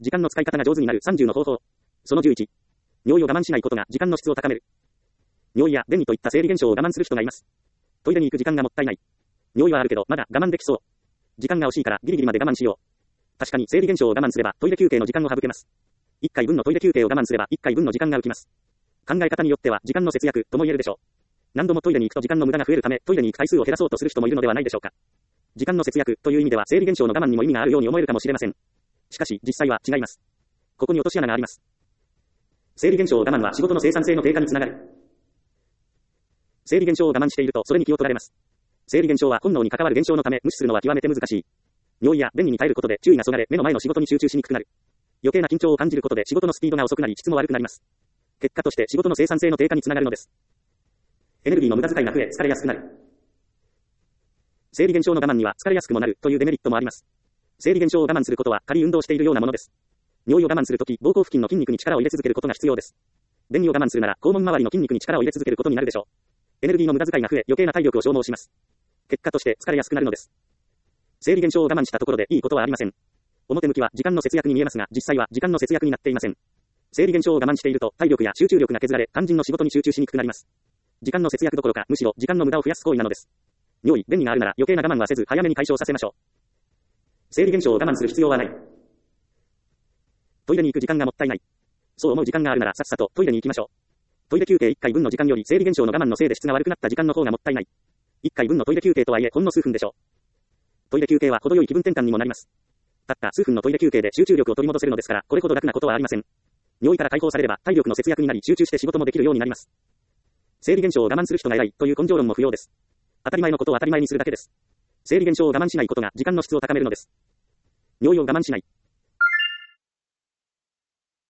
時間の使い方が上手になる30の方法。その11。尿意を我慢しないことが時間の質を高める。尿意や便意といった生理現象を我慢する人がいます。トイレに行く時間がもったいない。尿意はあるけど、まだ我慢できそう。時間が惜しいからギリギリまで我慢しよう。確かに生理現象を我慢すればトイレ休憩の時間を省けます。1回分のトイレ休憩を我慢すれば1回分の時間が浮きます。考え方によっては時間の節約とも言えるでしょう。何度もトイレに行くと時間の無駄が増えるため、トイレに行く回数を減らそうとする人もいるのではないでしょうか。時間の節約という意味では生理現象の我慢にも意味があるように思えるかもしれません。しかし実際は違います。ここに落とし穴があります。生理現象を我慢は仕事の生産性の低下につながる。生理現象を我慢しているとそれに気を取られます。生理現象は本能に関わる現象のため無視するのは極めて難しい。尿意や便意に耐えることで注意がそがれ目の前の仕事に集中しにくくなる。余計な緊張を感じることで仕事のスピードが遅くなり質も悪くなります。結果として仕事の生産性の低下につながるのです。エネルギーの無駄遣いが増え疲れやすくなる。生理現象の我慢には疲れやすくもなるというデメリットもあります。生理現象を我慢することは仮運動しているようなものです。尿意を我慢するとき、膀胱付近の筋肉に力を入れ続けることが必要です。便意を我慢するなら肛門周りの筋肉に力を入れ続けることになるでしょう。エネルギーの無駄遣いが増え余計な体力を消耗します。結果として疲れやすくなるのです。生理現象を我慢したところでいいことはありません。表向きは時間の節約に見えますが、実際は時間の節約になっていません。生理現象を我慢していると体力や集中力が削られ、肝心の仕事に集中しにくくなります。時間の節約どころかむしろ時間の無駄を増やす行為なのです。尿意、便意があるなら余計な我慢はせず早めに解消させましょう。生理現象を我慢する必要はない。トイレに行く時間がもったいない。そう思う時間があるならさっさとトイレに行きましょう。トイレ休憩1回分の時間より生理現象の我慢のせいで質が悪くなった時間の方がもったいない。1回分のトイレ休憩とはいえほんの数分でしょう。トイレ休憩は程よい気分転換にもなります。たった数分のトイレ休憩で集中力を取り戻せるのですから、これほど楽なことはありません。尿意から解放されれば体力の節約になり集中して仕事もできるようになります。生理現象を我慢する人が偉いという根性論も不要です。当たり前のことを当たり前にするだけです。生理現象を我慢しないことが時間の質を高めるのです。尿意を我慢しない。